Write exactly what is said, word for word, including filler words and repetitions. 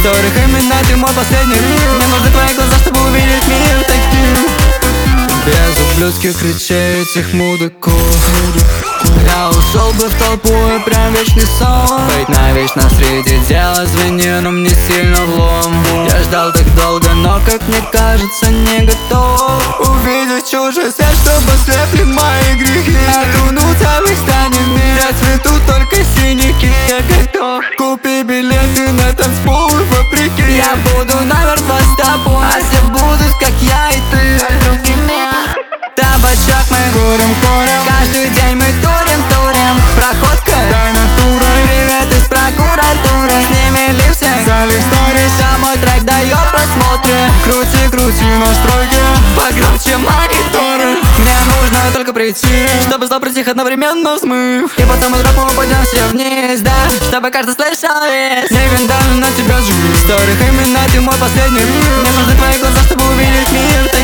Старых именно ты мой последний риф. Мне нужны твои глаза, чтобы увидеть мир таким. Без ублюдских речей этих мудаков я ушел бы в толпу и прям вечный сон. Быть навечно среди дела звени, но мне сильно влом. Я ждал так долго, но, как мне кажется, не готов увидеть чужой свет, чтобы слепли мои грехи. Окунуться в их станет мир, я цвету только синяки. Я готов купи билеты на танцпол вопреки. Я буду намертво с тобой, а все будут, как я и ты. Табачок мы курим, курим, каждый день мы турим, турим. Проходка, дай натурой, привет из прокуратуры. С ними липсинг, залив сторис, а мой трек дает просмотры. Крути, крути настройки, погромче мониторы. Мне нужно только прийти, чтобы зло притих одновременно взмыв. И потом из рэпа мы поднялся вниз, да, чтобы каждый слышал весь. Не виндально на тебя живу. Старых именно ты мой последний риф. Мне нужны твои глаза, чтобы увидеть мир.